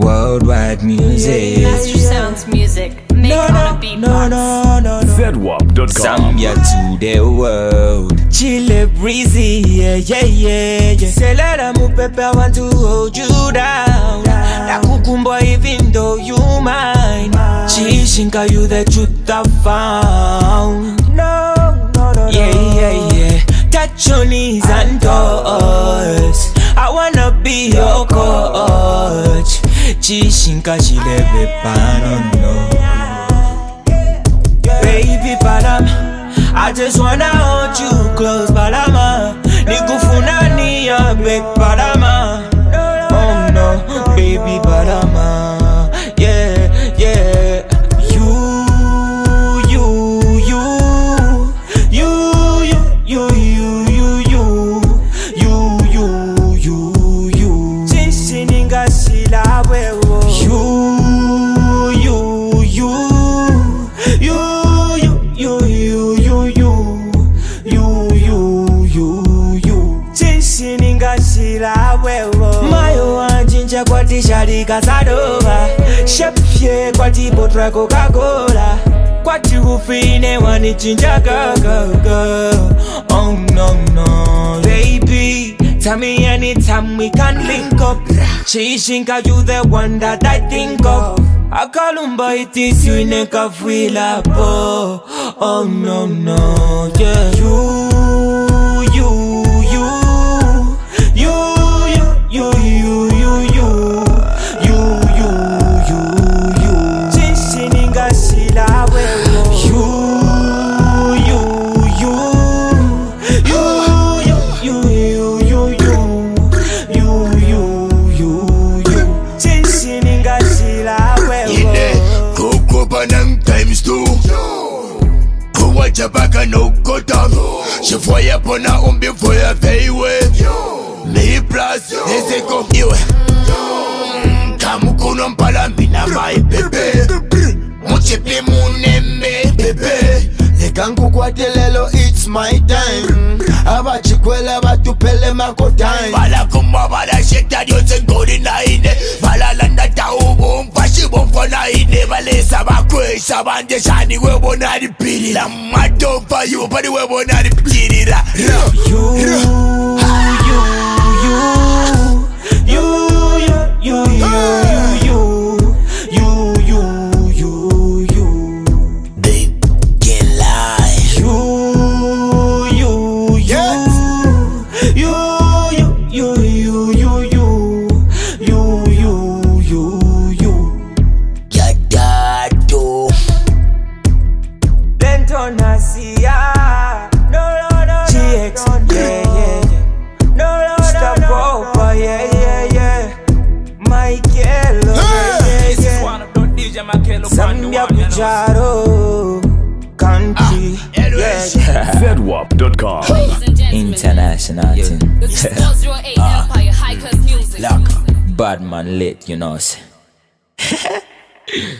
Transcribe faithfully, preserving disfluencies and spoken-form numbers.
Worldwide music. Master Sounds music. Make No, on no, a beat no, box. no, no, no. Zedwap dot com. Zambia to the world. Chile breezy, yeah, yeah, yeah, yeah. Say let them move, Pepe, I want to hold you down. That cucumber, even though you mine. Chishinka, you the truth I found. No, no, no, yeah, yeah, yeah. Touch your knees and toes. I wanna be your coach. Chishinka, chile, pano, no. Baby Panam, I just wanna hold you close, Palama. Nikufuna niya, big Palama. Oh no, baby Palama. Yeah, yeah. You, you, you, you, you, you, you, you, you, you, you, you. Chinchininga shila wewo. You, you, you, you. You, you, you, you, you, you, you, you. Chinchininga shila wewo. Mayo wanjinja kwa tishari kasadova. Shepye kwa tibotra Coca-Cola. Kwa tiufine wanichinja gaga. Oh no, no, baby. Tell me anytime we can link up. Chishinka, you the one that I think of. Akalumba, it is you in a kafwila po. Oh no, no, yeah. You, you, you, you, you, you, you, you, you, you, you, you. Chishininga shila wewo. You, you, you, you, you, you, you, you, you, you, you, you. Chishininga shila wewo. Banang times two. Who watch a back and no go down. She fire upon her own before you pay way. Me plus, they say come you. Kamukuno mpalamina my baby. Muchipi munembe baby. Ekangu kwa telelo it's my time. Abachikwela batupele mako time. Bala kumba bala shekta yose ngori na ine. Bala landa taubo mfashi bomfona ine. Bale sabakwe sabanje shani webo na ripiri. La madofa yu pari webo na ripiri ra. You, you, you, you, you, you, you, you, you, you, you. They can lie. You, you, you, you, you, you, you, you, you, you, you, you. Yadado. Lentona siya. No, no, no, G X, yeah, yeah, yeah. No, no, no, no, yeah, yeah, yeah. Michael, yeah, yeah, yeah. Zambia Kujaro, country, yeah, yeah. Zedwap dot com. International thing. This is four oh eight Empire High Coast Music. Bad man lit, you know.